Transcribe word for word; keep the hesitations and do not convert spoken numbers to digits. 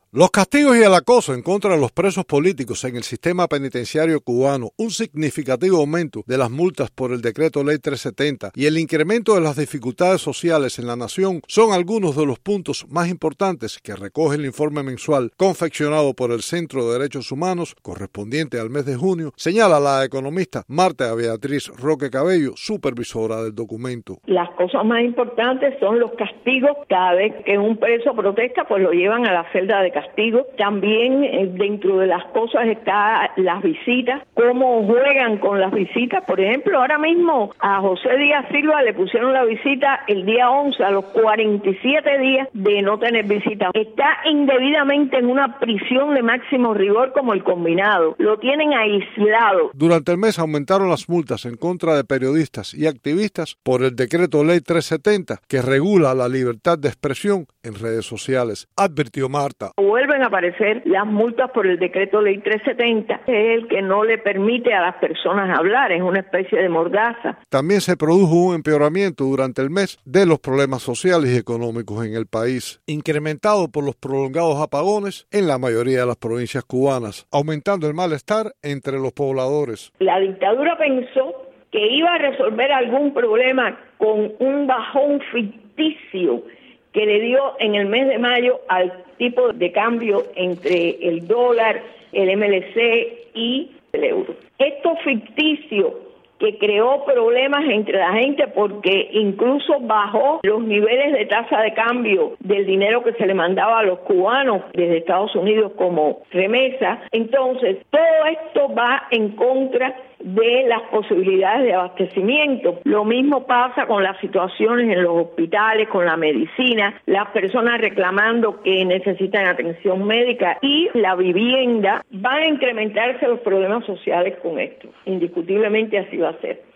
Los castigos y el acoso en contra de los presos políticos en el sistema penitenciario cubano, un significativo aumento de las multas por el decreto ley trescientos setenta y el incremento de las dificultades sociales en la nación son algunos de los puntos más importantes que recoge el informe mensual confeccionado por el Centro de Derechos Humanos correspondiente al mes de junio, señala la economista Marta Beatriz Roque Cabello, supervisora del documento. Las cosas más importantes son los castigos. Cada vez que un preso protesta, pues lo llevan a la celda de castigo. También eh, dentro de las cosas está las visitas, cómo juegan con las visitas. Por ejemplo, ahora mismo a José Díaz Silva le pusieron la visita el día once, a los cuarenta y siete días de no tener visita. Está indebidamente en una prisión de máximo rigor como el combinado. Lo tienen aislado. Durante el mes aumentaron las multas en contra de periodistas y activistas por el decreto ley trescientos setenta que regula la libertad de expresión en redes sociales, advirtió Marta. Vuelven a aparecer las multas por el decreto ley trescientos setenta, que es el que no le permite a las personas hablar, es una especie de mordaza. También se produjo un empeoramiento durante el mes de los problemas sociales y económicos en el país, incrementado por los prolongados apagones en la mayoría de las provincias cubanas, aumentando el malestar entre los pobladores. La dictadura pensó que iba a resolver algún problema con un bajón ficticio que le dio en el mes de mayo al tipo de cambio entre el dólar, el M L C y el euro. Esto ficticio que creó problemas entre la gente porque incluso bajó los niveles de tasa de cambio del dinero que se le mandaba a los cubanos desde Estados Unidos como remesa. Entonces, todo esto va en contra de las posibilidades de abastecimiento. Lo mismo pasa con las situaciones en los hospitales, con la medicina, las personas reclamando que necesitan atención médica y la vivienda. Van a incrementarse los problemas sociales con esto. Indiscutiblemente así va a ser.